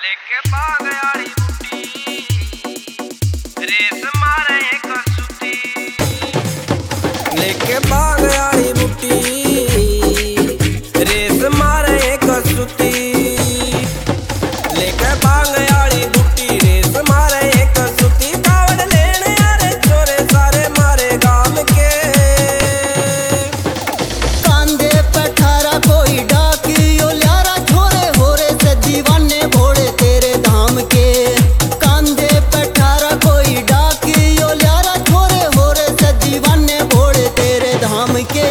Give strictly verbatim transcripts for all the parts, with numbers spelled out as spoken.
लेके भाग आली बूटी रेस मारे कसूती लेके भाग आली बूटी रेस मारे कसूती लेके भाग आली बूटी रेस मारे कसूती कावड़ लेने आरे चोरे सारे मारे गाम के कांधे पे ठारा कोई डाकियो ल्यारा छोरे होरे से दीवाने भोड़े तेरे धाम के। कांधे पे ठारा कोई डाकियो ल्यारा छोरे होरे से दीवाने भोड़े तेरे धाम के।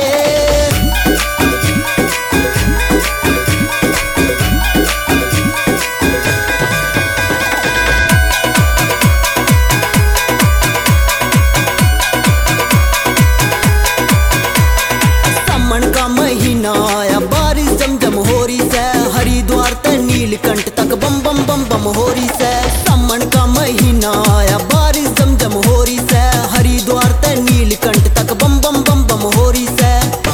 सामन का महीना आया बारिश जमजम हो रही से हरिद्वार ते नीलकंठ तक बम बम बम बम हो रही से। सामन का महीना आया बारिश जमजम हो रही से हरिद्वार ते नीलकंठ तक बम बम बम बम हो रही से।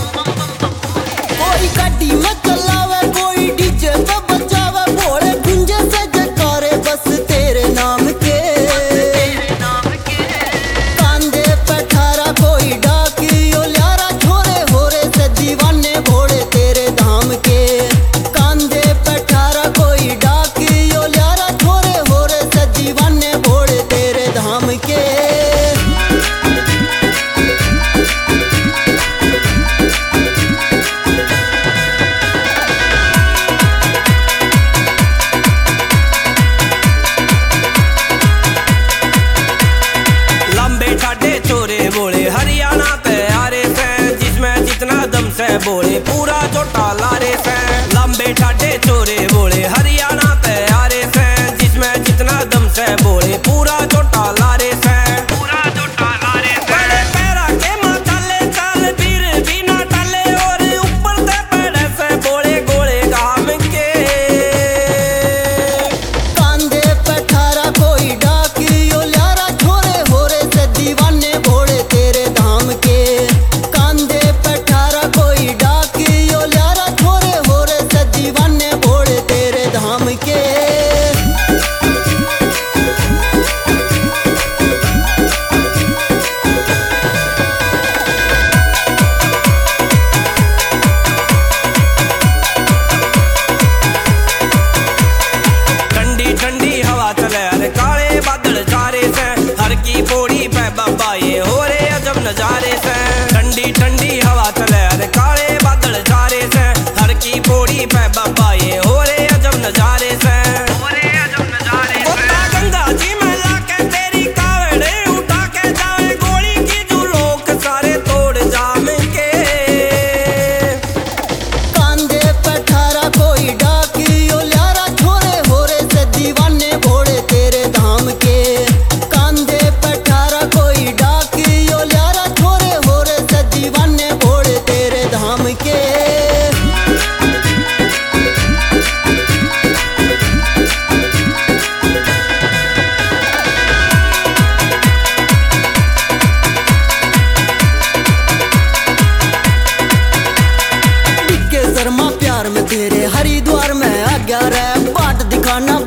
कोई गाड़ी में चलावे कोई डीजे पे बजावे भोले गुंजे से जयकारे बस तेरे नाम के। कांधे पे ठारा कोई डाकियो ल्यारा छोरे होरे से दीवाने भोड़े तेरे धाम के। कांधे पे ठारा कोई डाकियो ल्यारा छोरे होरे से दीवाने भोड़े तेरे धाम के। लंबे ठाडे चोरे बोले हरियाणा पे आ रहे से जिसमें जितना दम से बोले पूरा छोटा लारे से। लंबे ठाडे चोरे बोले हरियाणा पे आ रहे से जिसमें जितना दम से बोले पूरा छोटा लारे से। पूरा छोटा लारे से बड़े पैरा के माताले चाल वीर भी ना टाले और ऊपर से पेड़े से बोले गोले गाम के। कांधे पे ठारा कोई डाकियो ल्यारा छोरे होरे से दीवाने भोड़े तेरे धाम के। कांधे पे ठारा कोई डाकियो ल्यारा छोरे होरे से दीवाने भोड़े तेरे धाम के। ठंडी ठंडी हवा चले अरे काले बादल चारे से हर की पौड़ी पे बाबा ये हो रे अजब नजारे से। ठंडी ठंडी हवा चले अरे काले बादल चारे से हर की पौड़ी पे बाबा ये हो रे अजब नजारे से। उठा गंगा जी में लाके तेरी कावड़े उठा के जावे गोली की जो लोग सारे तोड़ जाम के। कांधे पे ठारा कोई डाकियो ल्यारा छोरे होरे से दीवाने भोड़े तेरे धाम के। कांधे पे ठारा कोई डाकियो ल्यारा छोरे होरे से दीवाने भोड़े तेरे धाम के। डिक्के शर्मा प्यार में तेरे हरिद्वार में आ गया रे बाट दिखाना